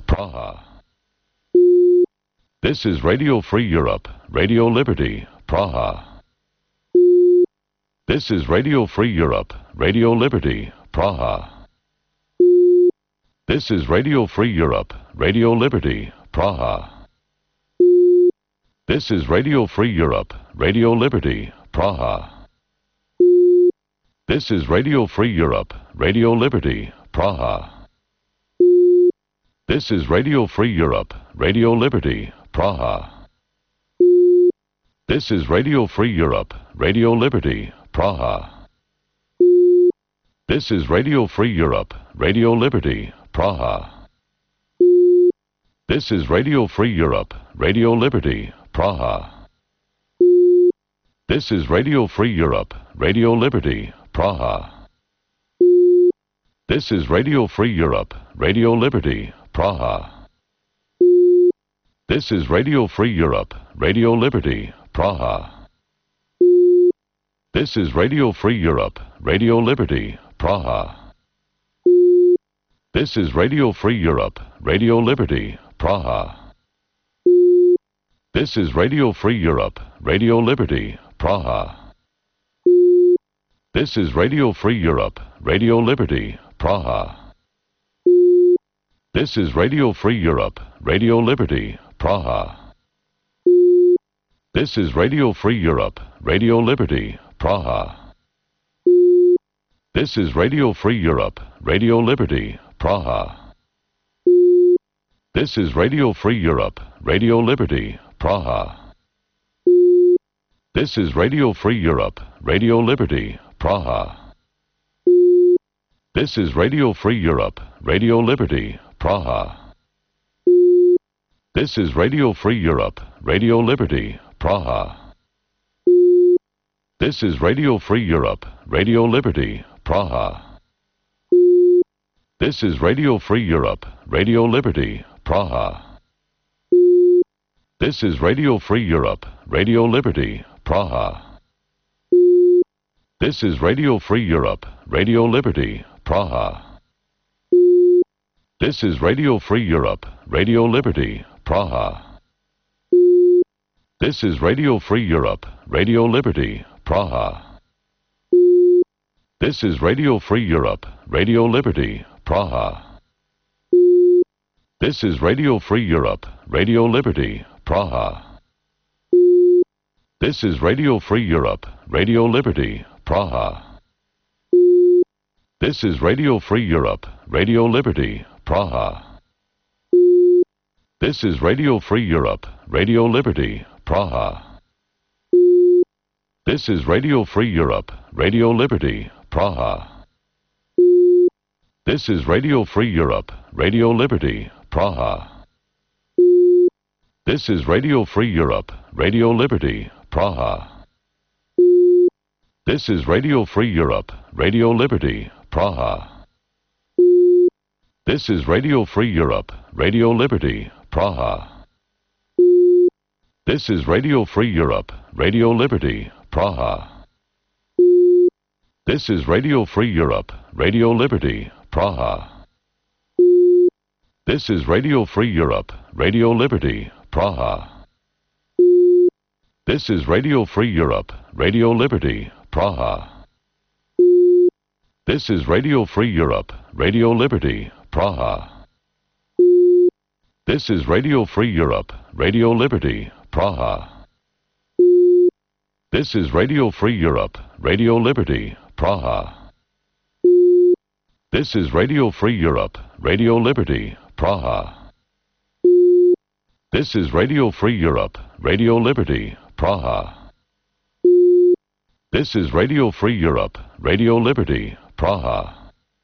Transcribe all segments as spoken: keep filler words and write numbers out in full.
Praha. This is Radio Free Europe, Radio Liberty, Praha. This is Radio Free Europe, Radio Liberty, Praha. This is Radio Free Europe, Radio Liberty, Praha. This is Radio Free Europe, Radio Liberty, Praha. This is Radio Free Europe, Radio Liberty, Praha. This is Radio Free Europe, Radio Liberty, Praha. This is Radio Free Europe, Radio Liberty, Praha. This is Radio Free Europe, Radio Liberty, Praha. This is Radio Free Europe, Radio Liberty, Praha. This is Radio Free Europe, Radio Liberty, Praha. This is Radio Free Europe, Radio Liberty, Praha. This is Radio Free Europe, Radio Liberty, Praha. This is Radio Free Europe, Radio Liberty, Praha. This is Radio Free Europe, Radio Liberty, Praha. This is Radio Free Europe, Radio Liberty, Praha. This is Radio Free Europe, Radio Liberty, Praha. This is Radio Free Europe, Radio Liberty, Praha. This is Radio Free Europe, Radio Liberty, Praha. This is Radio Free Europe, Radio Liberty, Praha. This is Radio Free Europe, Radio Liberty, Praha. This is Radio Free Europe, Radio Liberty, Praha. This is Radio Free Europe, Radio Liberty, Praha. This is Radio Free Europe, Radio Liberty, Praha. This is Radio Free Europe, Radio Liberty, Praha. This is Radio Free Europe, Radio Liberty, Praha. This is Radio Free Europe, Radio Liberty, Praha. This is Radio Free Europe, Radio Liberty, Praha. This is Radio Free Europe, Radio Liberty, Praha. This is Radio Free Europe, Radio Liberty, Praha. This is Radio Free Europe, Radio Liberty, Praha. This is Radio Free Europe, Radio Liberty, Praha. This is Radio Free Europe, Radio Liberty, Praha. This is Radio Free Europe, Radio Liberty, Praha. This is Radio Free Europe, Radio Liberty, Praha. This is Radio Free Europe, Radio Liberty, Praha. This is Radio Free Europe, Radio Liberty, Praha. This is Radio Free Europe, Radio Liberty, Praha. This is Radio Free Europe, Radio Liberty, Praha. This is Radio Free Europe, Radio Liberty, Praha. This is Radio Free Europe, Radio Liberty, Praha. This is Radio Free Europe, Radio Liberty, Praha. This is Radio Free Europe, Radio Liberty, Praha. This is Radio Free Europe, Radio Liberty, Praha. This is Radio Free Europe, Radio Liberty, Praha. This is Radio Free Europe, Radio Liberty, Praha. This is Radio Free Europe, Radio Liberty, Praha. This is Radio Free Europe, Radio Liberty, Praha. This is Radio Free Europe, Radio Liberty, Praha. This is Radio Free Europe, Radio Liberty, Praha.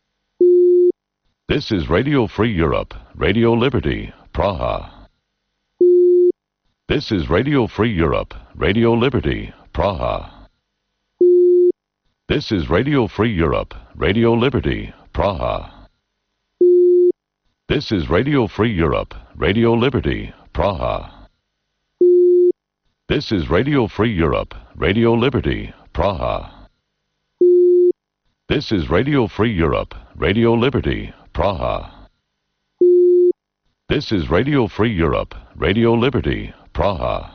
This is Radio Free Europe, Radio Liberty, Praha. This is Radio Free Europe, Radio Liberty, Praha. This is Radio Free Europe, Radio Liberty, Praha. This is Radio Free Europe, Radio Liberty, Praha. This is Radio Free Europe, Radio Liberty, Praha. This is Radio Free Europe, Radio Liberty, Praha. This is Radio Free Europe, Radio Liberty, Praha.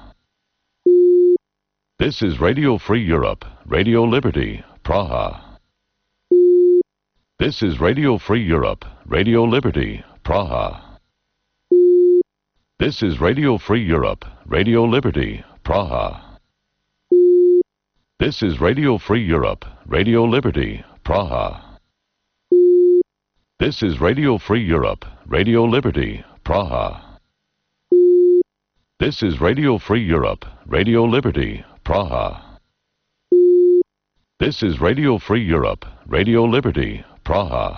This is Radio Free Europe, Radio Liberty, Praha. This is Radio Free Europe, Radio Liberty, Praha. This is Radio Free Europe, Radio Liberty, Praha. This is Radio Free Europe, Radio Liberty, Praha. This is Radio Free Europe, Radio Liberty, Praha. This is Radio Free Europe, Radio Liberty, Praha. This is Radio Free Europe, Radio Liberty, Praha.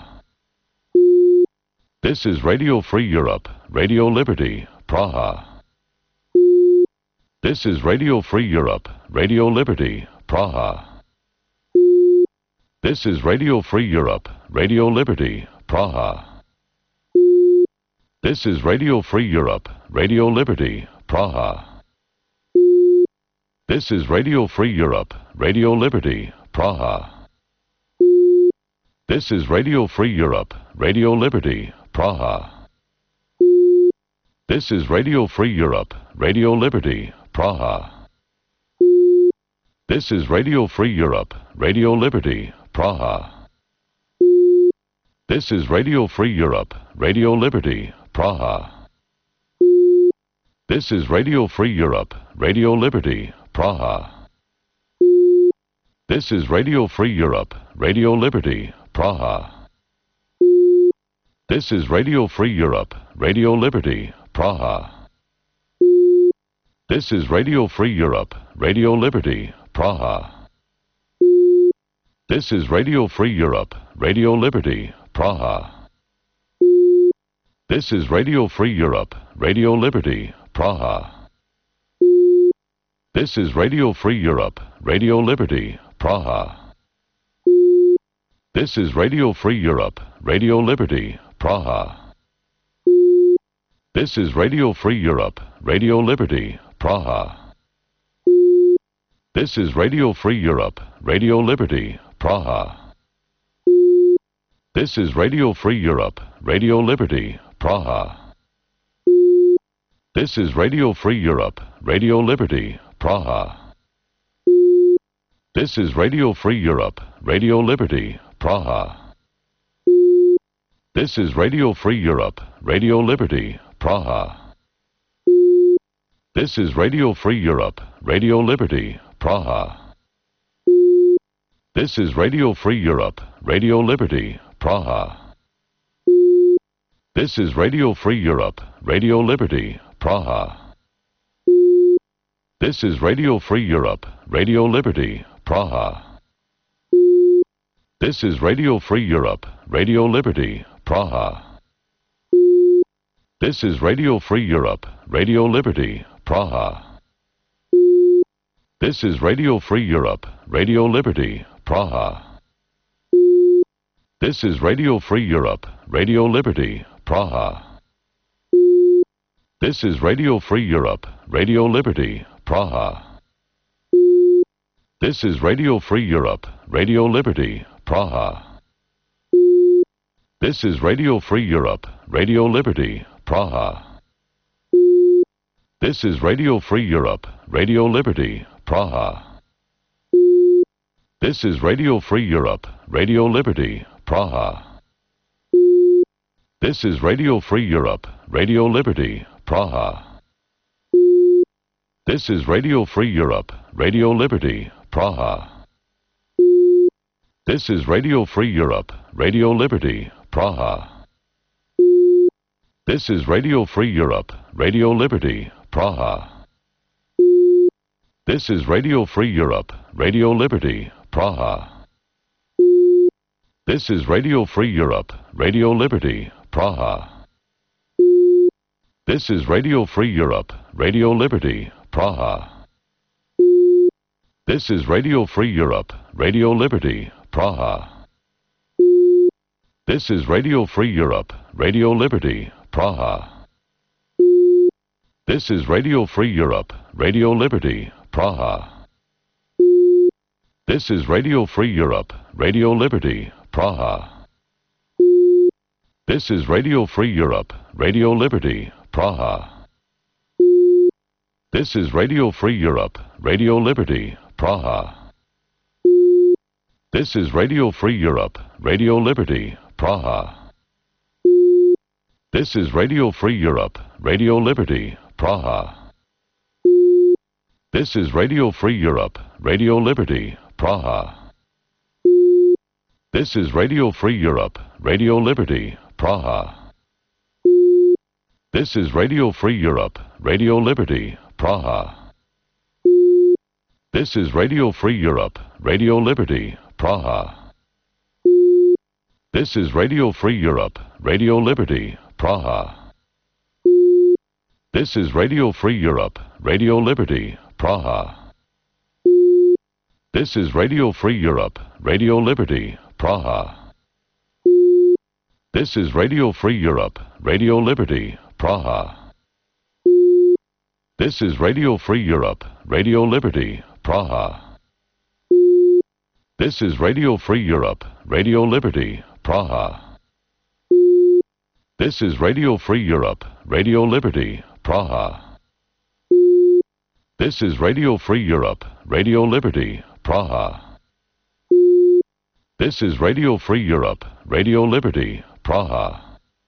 This is Radio Free Europe, Radio Liberty, Praha. This is Radio Free Europe, Radio Liberty, Praha. This is Radio Free Europe, Radio Liberty, Praha. This is Radio Free Europe, Radio Liberty, Praha. This is Radio Free Europe, Radio Liberty, Praha. This is Radio Free Europe, Radio Liberty, Praha. This is Radio Free Europe, Radio Liberty, Praha. This is Radio Free Europe, Radio Liberty, Praha. This is Radio Free Europe, Radio Liberty, Praha. This is Radio Free Europe, Radio Liberty, Praha. This is Radio Free Europe, Radio Liberty, Praha. This is Radio Free Europe, Radio Liberty, Praha. This is Radio Free Europe, Radio Liberty, Praha. This is Radio Free Europe, Radio Liberty, Praha. This is Radio Free Europe, Radio Liberty, Praha. This is Radio Free Europe, Radio Liberty, Praha. This is Radio Free Europe, Radio Liberty, Praha. This is Radio Free Europe, Radio Liberty, Praha. This is Radio Free Europe, Radio Liberty, Praha. This is Radio Free Europe, Radio Liberty, Praha. This is Radio Free Europe, Radio Liberty, Praha. This is Radio Free Europe, Radio Liberty, Praha. This is Radio Free Europe, Radio Liberty, Praha. This is Radio Free Europe, Radio Liberty, Praha. This is Radio Free Europe, Radio Liberty, Praha. This is Radio Free Europe, Radio Liberty, Praha. This is Radio Free Europe, Radio Liberty, Praha. This is Radio Free Europe, Radio Liberty, Praha. This is Radio Free Europe, Radio Liberty, Praha. This is Radio Free Europe, Radio Liberty, Praha. This is Radio Free Europe, Radio Liberty, Praha. This is Radio Free Europe, Radio Liberty, Praha. This is Radio Free Europe, Radio Liberty, Praha. This is Radio Free Europe, Radio Liberty, Praha. This is Radio Free Europe, Radio Liberty, Praha. This is Radio Free Europe, Radio Liberty, Praha. This is Radio Free Europe, Radio Liberty, Praha. This is Radio Free Europe, Radio Liberty, Praha. This is Radio Free Europe, Radio Liberty, Praha. This is Radio Free Europe, Radio Liberty, Praha. This is Radio Free Europe, Radio Liberty, Praha. This is Radio Free Europe, Radio Liberty, Praha. This is Radio Free Europe, Radio Liberty, Praha. This is Radio Free Europe, Radio Liberty, Praha. This is Radio Free Europe, Radio Liberty, Praha. This is Radio Free Europe, Radio Liberty, Praha. This is Radio Free Europe, Radio Liberty, Praha. This is Radio Free Europe, Radio Liberty, Praha. This is Radio Free Europe, Radio Liberty, Praha. This is Radio Free Europe, Radio Liberty, Praha. This is Radio Free Europe, Radio Liberty, Praha. This is Radio Free Europe, Radio Liberty, Praha. This is Radio Free Europe, Radio Liberty, Praha. This is Radio Free Europe, Radio Liberty, Praha. This is Radio Free Europe, Radio Liberty, Praha. This is Radio Free Europe, Radio Liberty, Praha. This is Radio Free Europe, Radio Liberty, Praha. This is Radio Free Europe, Radio Liberty, Praha. This is Radio Free Europe, Radio Liberty, Praha. This is Radio Free Europe, Radio Liberty, Praha. This is Radio Free Europe, Radio Liberty, Praha. This is Radio Free Europe, Radio Liberty, Praha. This is Radio Free Europe, Radio Liberty, Praha. This is Radio Free Europe, Radio Liberty, Praha.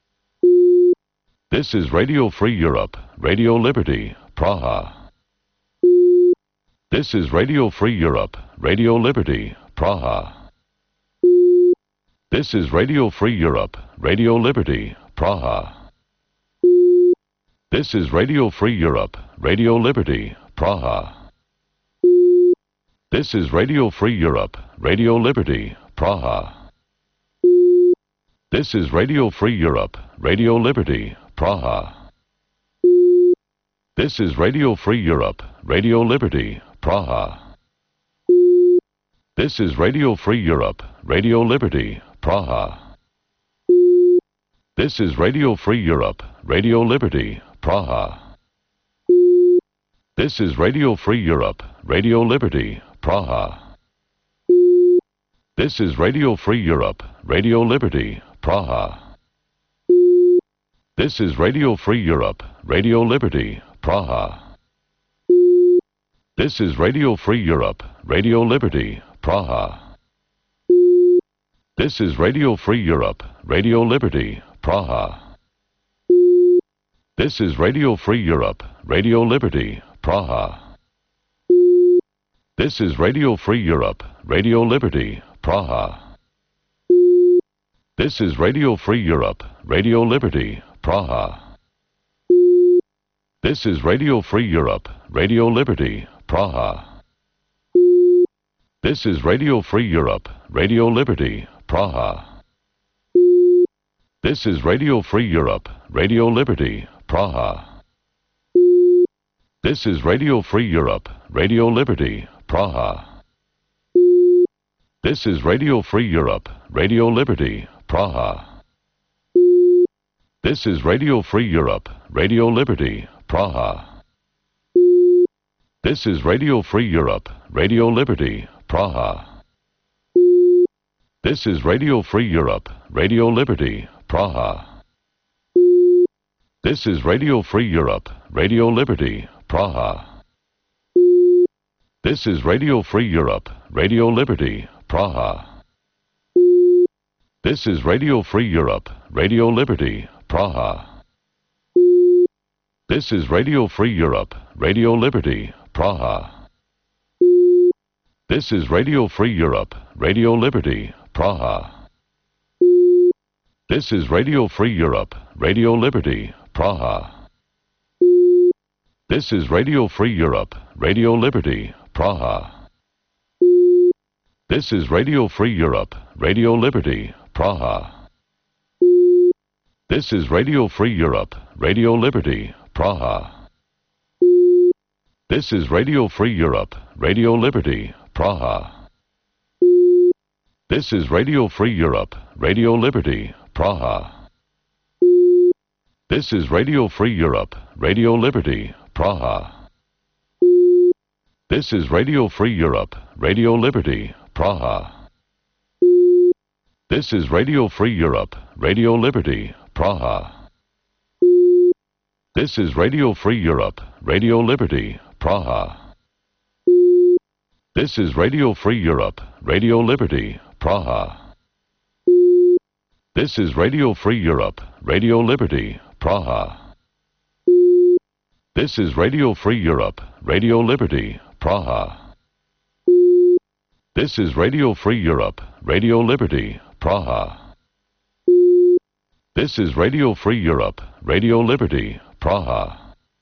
This is Radio Free Europe, Radio Liberty, Praha. This is Radio Free Europe, Radio Liberty, Praha. This is Radio Free Europe, Radio Liberty, Praha. This is Radio Free Europe, Radio Liberty, Praha. This is Radio Free Europe, Radio Liberty, Praha. This is Radio Free Europe, Radio Liberty, Praha. This is Radio Free Europe, Radio Liberty, Praha. This is Radio Free Europe, Radio Liberty, Praha. This is Radio Free Europe, Radio Liberty, Praha. This is Radio Free Europe, Radio Liberty, Praha. This is Radio Free Europe, Radio Liberty, Praha. This is Radio Free Europe, Radio Liberty, Praha. This is Radio Free Europe, Radio Liberty, Praha. This is Radio Free Europe, Radio Liberty, Praha. This is Radio Free Europe, Radio Liberty, Praha. This is Radio Free Europe, Radio Liberty, Praha. This is Radio Free Europe, Radio Liberty, Praha. This is Radio Free Europe, Radio Liberty, Praha. This is Radio Free Europe, Radio Liberty, Praha. This is Radio Free Europe, Radio Liberty, Praha. This is Radio Free Europe, Radio Liberty, Praha. This is Radio Free Europe, Radio Liberty, Praha. This is Radio Free Europe, Radio Liberty, Praha. This is Radio Free Europe, Radio Liberty, Praha. This is Radio Free Europe, Radio Liberty, Praha. This is Radio Free Europe, Radio Liberty, Praha. This is Radio Free Europe, Radio Liberty, Praha. This is Radio Free Europe, Radio Liberty, Praha. This is Radio Free Europe, Radio Liberty, Praha. This is Radio Free Europe, Radio Liberty, Praha. This is Radio Free Europe, Radio Liberty, Praha. This is Radio Free Europe, Radio Liberty, Praha. This is Radio Free Europe, Radio Liberty, Praha. This is Radio Free Europe, Radio Liberty, Praha. This is Radio Free Europe, Radio Liberty, Praha. This is Radio Free Europe, Radio Liberty, Praha. This is Radio Free Europe, Radio Liberty, Praha. This is Radio Free Europe, Radio Liberty, Praha. This is Radio Free Europe, Radio Liberty, Praha. This is Radio Free Europe, Radio Liberty, Praha. This is Radio Free Europe, Radio Liberty, Praha. This is Radio Free Europe, Radio Liberty, Praha. This is Radio Free Europe, Radio Liberty, Praha. This is Radio Free Europe, Radio Liberty, Praha. This is Radio Free Europe, Radio Liberty, Praha.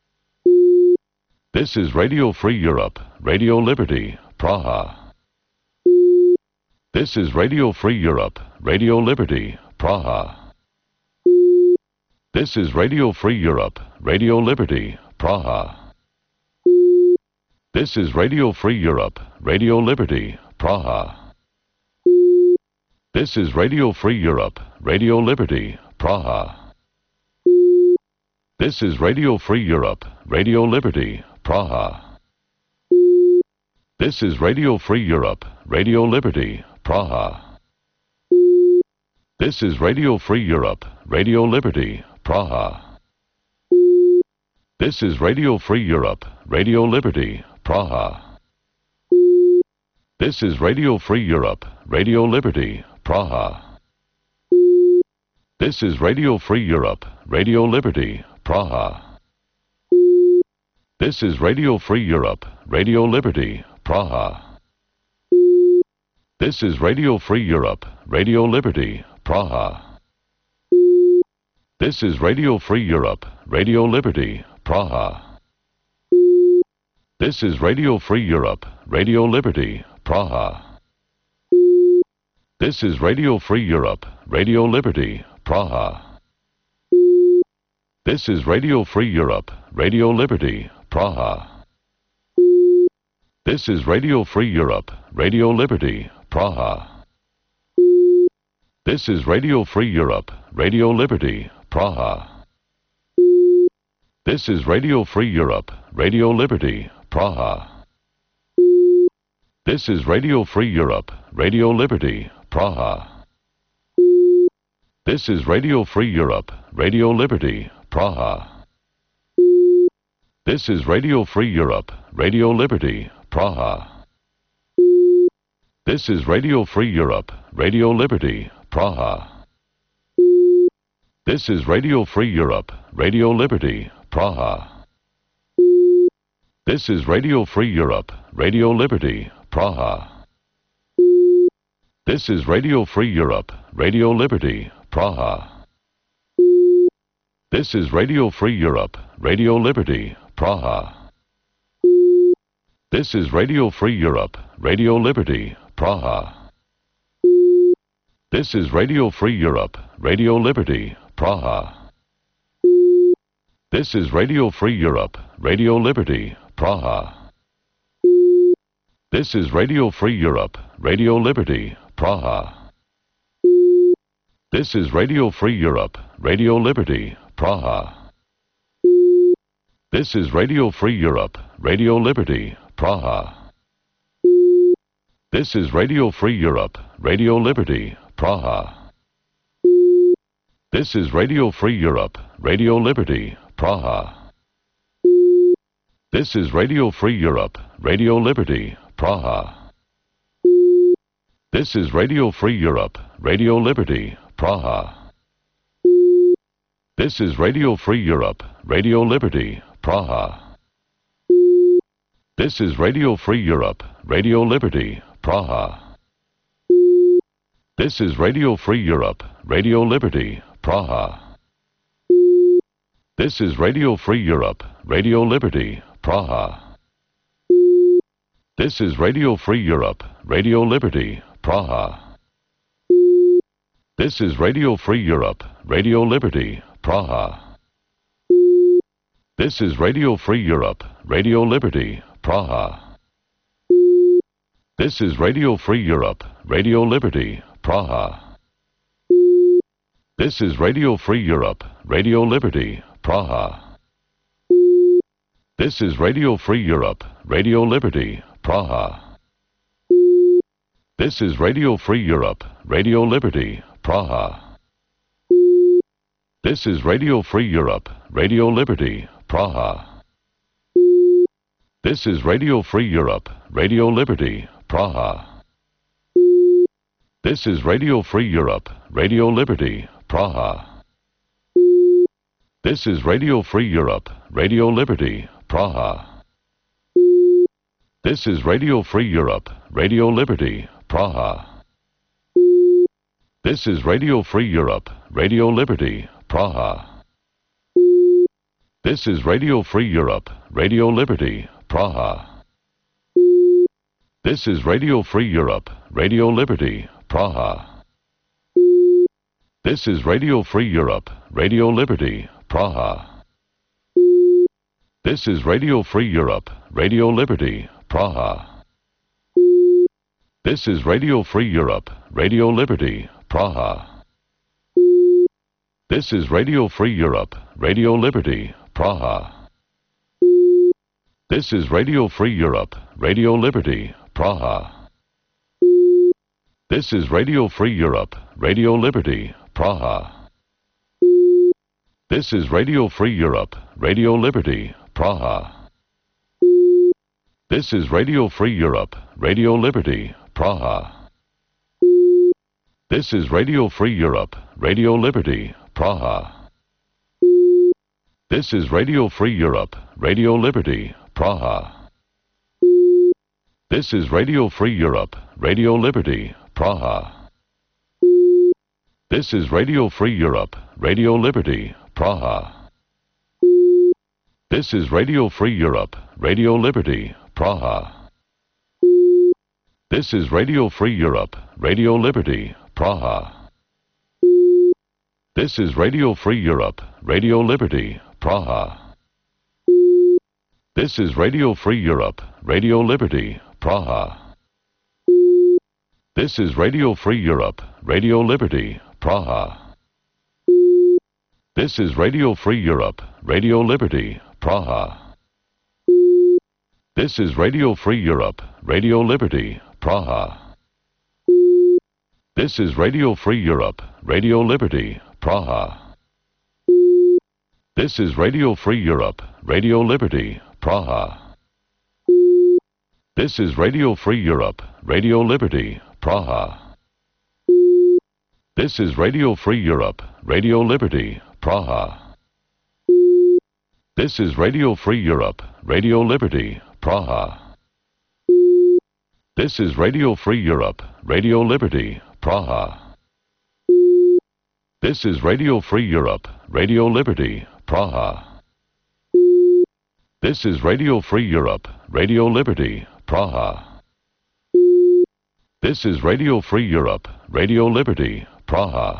This is Radio Free Europe, Radio Liberty, Praha. This is Radio Free Europe, Radio Liberty, Praha. This is Radio Free Europe, Radio Liberty, Praha. This is Radio Free Europe, Radio Liberty, Praha. This is Radio Free Europe, Radio Liberty, Praha. This is Radio Free Europe, Radio Liberty, Praha. This is Radio Free Europe, Radio Liberty, Praha. This is Radio Free Europe, Radio Liberty, Praha. This is Radio Free Europe, Radio Liberty, Praha. This is Radio Free Europe, Radio Liberty, Praha. This is Radio Free Europe, Radio Liberty, Praha. This is Radio Free Europe, Radio Liberty, Praha. This is Radio Free Europe, Radio Liberty, Praha. This is Radio Free Europe, Radio Liberty, Praha. This is Radio Free Europe, Radio Liberty, Praha. This is Radio Free Europe, Radio Liberty, Praha. This is Radio Free Europe, Radio Liberty, Praha. This is Radio Free Europe, Radio Liberty, Praha. This is Radio Free Europe, Radio Liberty, Praha. This is Radio Free Europe, Radio Liberty, Praha. This is Radio Free Europe, Radio Liberty, Praha. This is Radio Free Europe, Radio Liberty, Praha. This is Radio Free Europe, Radio Liberty, Praha. This is Radio Free Europe, Radio Liberty, Praha. This is Radio Free Europe, Radio Liberty, Praha. This is Radio Free Europe, Radio Liberty, Praha. This is Radio Free Europe, Radio Liberty, Praha. This is Radio Free Europe, Radio Liberty, Praha. This is Radio Free Europe, Radio Liberty, Praha. This is Radio Free Europe, Radio Liberty, Praha. This is Radio Free Europe, Radio Liberty, Praha. This is Radio Free Europe, Radio Liberty, Praha. This is Radio Free Europe, Radio Liberty, Praha. This is Radio Free Europe, Radio Liberty, Praha. This is Radio Free Europe, Radio Liberty, Praha. This is Radio Free Europe, Radio Liberty, Praha. This is Radio Free Europe, Radio Liberty, Praha. This is Radio Free Europe, Radio Liberty, Praha. This is Radio Free Europe, Radio Liberty, Praha. This is Radio Free Europe, Radio Liberty, Praha. This is Radio Free Europe, Radio Liberty, Praha. This is Radio Free Europe, Radio Liberty, Praha. This is Radio Free Europe, Radio Liberty, Praha. This is Radio Free Europe, Radio Liberty, Praha. This is Radio Free Europe, Radio Liberty, Praha. This is Radio Free Europe, Radio Liberty, Praha. This is Radio Free Europe, Radio Liberty, Praha. This is Radio Free Europe, Radio Liberty, Praha. This is Radio Free Europe, Radio Liberty, Praha. This is Radio Free Europe, Radio Liberty, Praha. This is Radio Free Europe, Radio Liberty, Praha. This is Radio Free Europe, Radio Liberty, Praha. This is Radio Free Europe, Radio Liberty, Praha. This is Radio Free Europe, Radio Liberty, Praha. This is Radio Free Europe, Radio Liberty, Praha. This is Radio Free Europe, Radio Liberty, Praha. This is Radio Free Europe, Radio Liberty, Praha. This is Radio Free Europe, Radio Liberty, Praha. This is Radio Free Europe, Radio Liberty, Praha. This is Radio Free Europe, Radio Liberty, Praha. This is Radio Free Europe, Radio Liberty, Praha. This is Radio Free Europe, Radio Liberty, Praha. This is Radio Free Europe, Radio Liberty, Praha. This is Radio Free Europe, Radio Liberty, Praha. This is Radio Free Europe, Radio Liberty, Praha. This is Radio Free Europe, Radio Liberty, Praha. This is Radio Free Europe, Radio Liberty, Praha. This is Radio Free Europe, Radio Liberty, Praha. This is Radio Free Europe, Radio Liberty, Praha. This is Radio Free Europe, Radio Liberty, Praha. This is Radio Free Europe, Radio Liberty, Praha. This is Radio Free Europe, Radio Liberty, Praha. This is Radio Free Europe, Radio Liberty, Praha. This is Radio Free Europe, Radio Liberty, Praha. This is Radio Free Europe, Radio Liberty, Praha. This is Radio Free Europe, Radio Liberty, Praha. This is Radio Free Europe, Radio Liberty, Praha. This is Radio Free Europe, Radio Liberty, Praha. This is Radio Free Europe, Radio Liberty, Praha. This is Radio Free Europe, Radio Liberty, Praha. This is Radio Free Europe, Radio Liberty, Praha. This is Radio Free Europe, Radio Liberty, Praha. This is Radio Free Europe, Radio Liberty, Praha. This is Radio Free Europe, Radio Liberty, Praha. This is Radio Free Europe, Radio Liberty, Praha.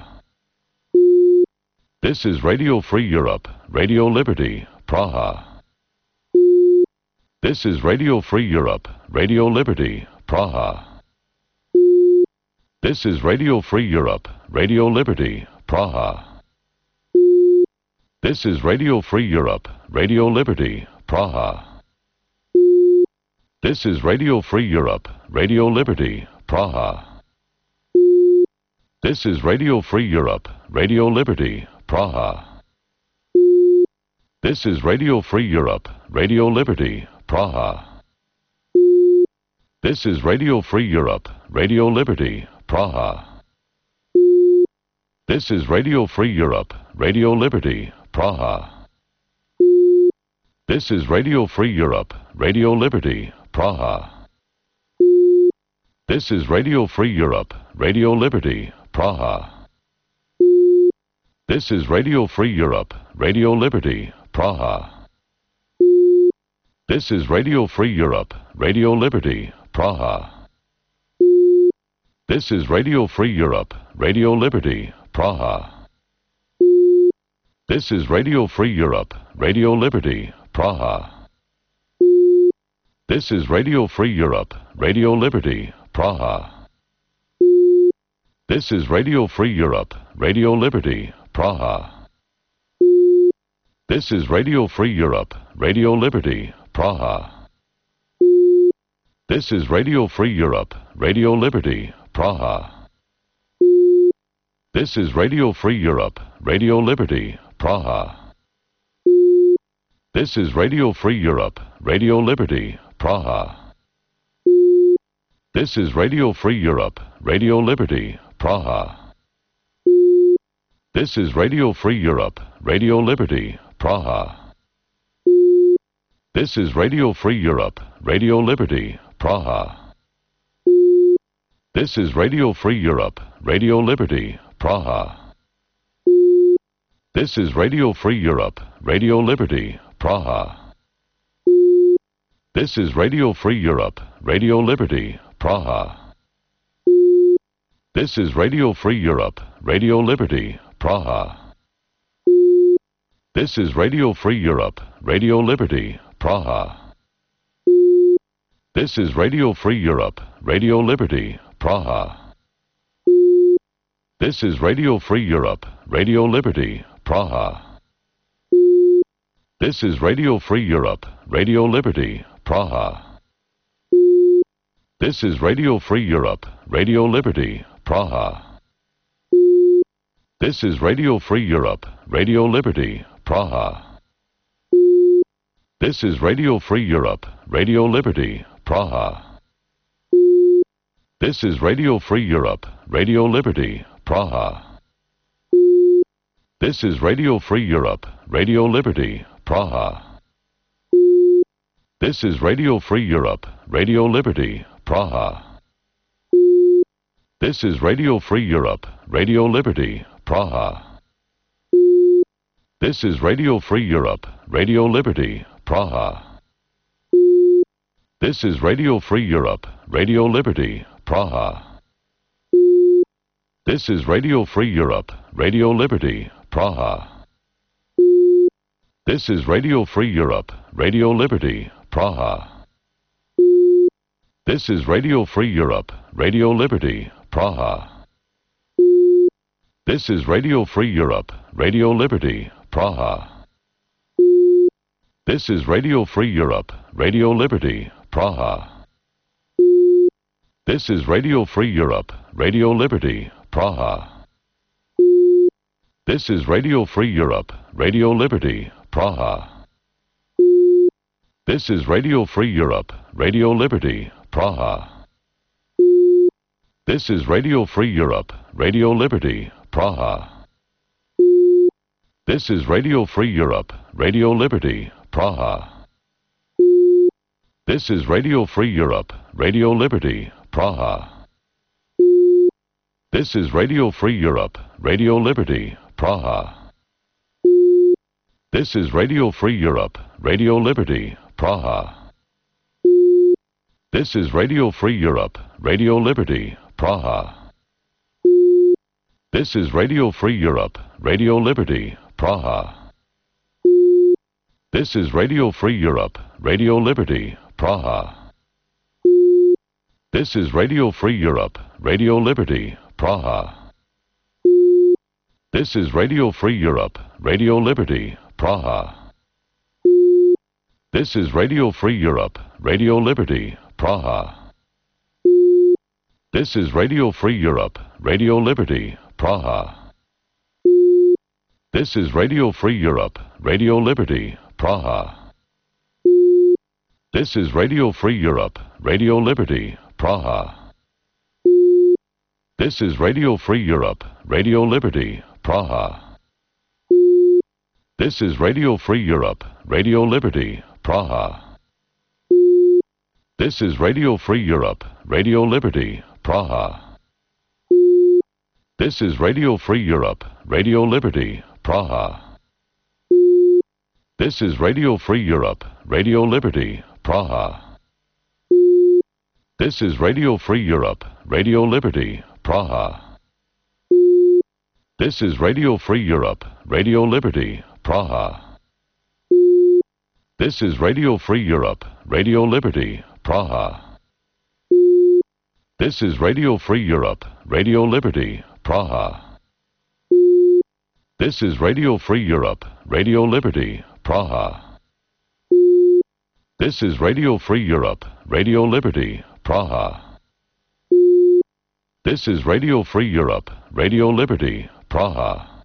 This is Radio Free Europe, Radio Liberty, Praha. This is Radio Free Europe, Radio Liberty, Praha. This is Radio Free Europe, Radio Liberty, Praha. This is Radio Free Europe, Radio Liberty, Praha. This is Radio Free Europe, Radio Liberty, Praha. This is Radio Free Europe, Radio Liberty, Praha. This is Radio Free Europe, Radio Liberty, Praha. This is Radio Free Europe, Radio Liberty, Praha. This is Radio Free Europe, Radio Liberty, Praha. This is Radio Free Europe, Radio Liberty, Praha. This is Radio Free Europe, Radio Liberty, Praha. This is Radio Free Europe, Radio Liberty, Praha. This is Radio Free Europe, Radio Liberty, Praha. This is Radio Free Europe, Radio Liberty, Praha. This is Radio Free Europe, Radio Liberty, Praha. This is Radio Free Europe, Radio Liberty, Praha. This is Radio Free Europe, Radio Liberty, Praha. This is Radio Free Europe, Radio Liberty, Praha. This is Radio Free Europe, Radio Liberty, Praha. This is Radio Free Europe, Radio Liberty, Praha. This is Radio Free Europe, Radio Liberty, Praha. This is Radio Free Europe, Radio Liberty, Praha. This is Radio Free Europe, Radio Liberty, Praha. This is Radio Free Europe, Radio Liberty, Praha. This is Radio Free Europe, Radio Liberty, Praha. This is Radio Free Europe, Radio Liberty, Praha. This is Radio Free Europe, Radio Liberty, Praha. This is Radio Free Europe, Radio Liberty, Praha. This is Radio Free Europe, Radio Liberty, Praha. This is Radio Free Europe, Radio Liberty, Praha. This is Radio Free Europe, Radio Liberty, Praha. This is Radio Free Europe, Radio Liberty, Praha. This is Radio Free Europe, Radio Liberty, Praha. This is Radio Free Europe, Radio Liberty, Praha. This is Radio Free Europe, Radio Liberty, Praha. This is Radio Free Europe, Radio Liberty, Praha. This is Radio Free Europe, Radio Liberty, Praha. This is Radio Free Europe, Radio Liberty, Praha. This is Radio Free Europe, Radio Liberty, Praha. This is Radio Free Europe, Radio Liberty, Praha. This is Radio Free Europe, Radio Liberty, Praha. This is Radio Free Europe, Radio Liberty, Praha. This is Radio Free Europe, Radio Liberty, Praha. This is Radio Free Europe, Radio Liberty, Praha. This is Radio Free Europe, Radio Liberty, Praha. This is Radio Free Europe, Radio Liberty, Praha. This is Radio Free Europe, Radio Liberty, Praha. This is Radio Free Europe, Radio Liberty, Praha. This is Radio Free Europe, Radio Liberty, Praha. This is Radio Free Europe, Radio Liberty, Praha. This is Radio Free Europe, Radio Liberty, Praha. This is Radio Free Europe, Radio Liberty, Praha. This is Radio Free Europe, Radio Liberty, Praha. This is Radio Free Europe, Radio Liberty, Praha. This is Radio Free Europe, Radio Liberty, Praha. This is Radio Free Europe, Radio Liberty, Praha. This is Radio Free Europe, Radio Liberty, Praha. This is Radio Free Europe, Radio Liberty, Praha. This is Radio Free Europe, Radio Liberty, Praha. This is Radio Free Europe, Radio Liberty, Praha. This is Radio Free Europe, Radio Liberty, Praha. This is Radio Free Europe, Radio Liberty, Praha. This is Radio Free Europe, Radio Liberty, Praha. This is Radio Free Europe, Radio Liberty, Praha. This is Radio Free Europe, Radio Liberty, Praha. This is Radio Free Europe, Radio Liberty, Praha. This is Radio Free Europe, Radio Liberty, Praha. This is Radio Free Europe, Radio Liberty, Praha. This is Radio Free Europe, Radio Liberty, Praha. This is Radio Free Europe, Radio Liberty, Praha. This is Radio Free Europe, Radio Liberty, Praha. This is Radio Free Europe, Radio Liberty, Praha. This is Radio Free Europe, Radio Liberty, Praha. This is Radio Free Europe, Radio Liberty, Praha. This is Radio Free Europe, Radio Liberty, Praha.